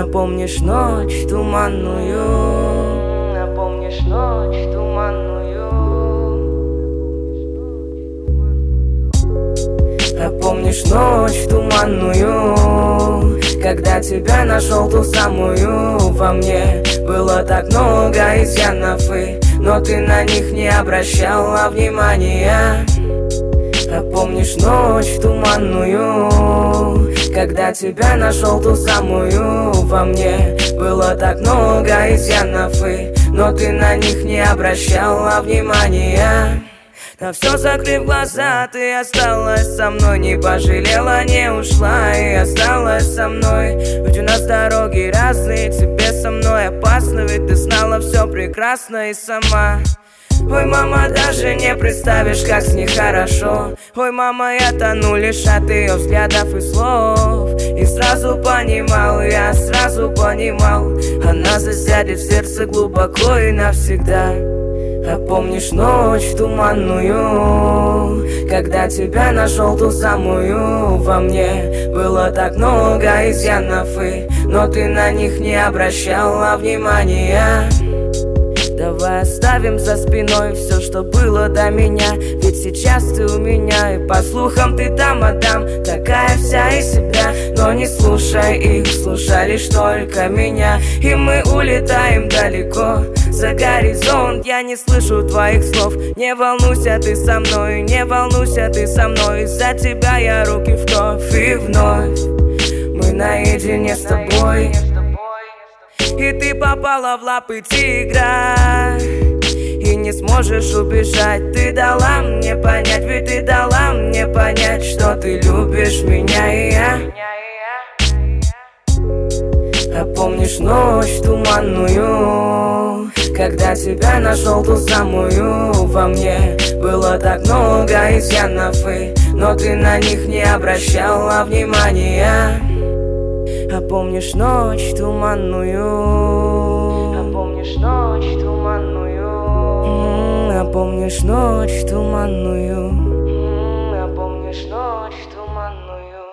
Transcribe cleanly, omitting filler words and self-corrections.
Помнишь ночь туманную? Помнишь ночь туманную? Помнишь ночь туманную, когда тебя нашел ту самую? Во мне было так много изъянов, но ты на них не обращала внимания. Помнишь ночь туманную, когда тебя нашел ту самую? Во мне было так много изъянов, но ты на них не обращала внимания. На все закрыв глаза, ты осталась со мной, не пожалела, не ушла и осталась со мной. Ведь у нас дороги разные, тебе со мной опасно, ведь ты знала все прекрасно и сама. Ой, мама, даже не представишь, как с ней хорошо. Ой, мама, я тону лишь от ее взглядов и слов. И сразу понимал, я сразу понимал, она засядет в сердце глубоко и навсегда. Помнишь ночь туманную, когда тебя нашел ту самую? Во мне было так много изъянов, но ты на них не обращала внимания. Давай оставим за спиной все, что было до меня, ведь сейчас ты у меня, и по слухам ты там, а там такая вся из себя. Но не слушай их, слушай лишь только меня, и мы улетаем далеко за горизонт. Я не слышу твоих слов, не волнуйся ты со мной, не волнуйся ты со мной. Из-за тебя я руки в кровь, и вновь мы наедине с тобой. И ты попала в лапы тигра, и не сможешь убежать. Ты дала мне понять, ведь ты дала мне понять, что ты любишь меня и я. Помнишь ночь туманную, когда тебя нашел ту самую? Во мне было так много изъянов, но ты на них не обращала внимания. Помнишь ночь туманную? Помнишь ночь туманную? Помнишь ночь туманную?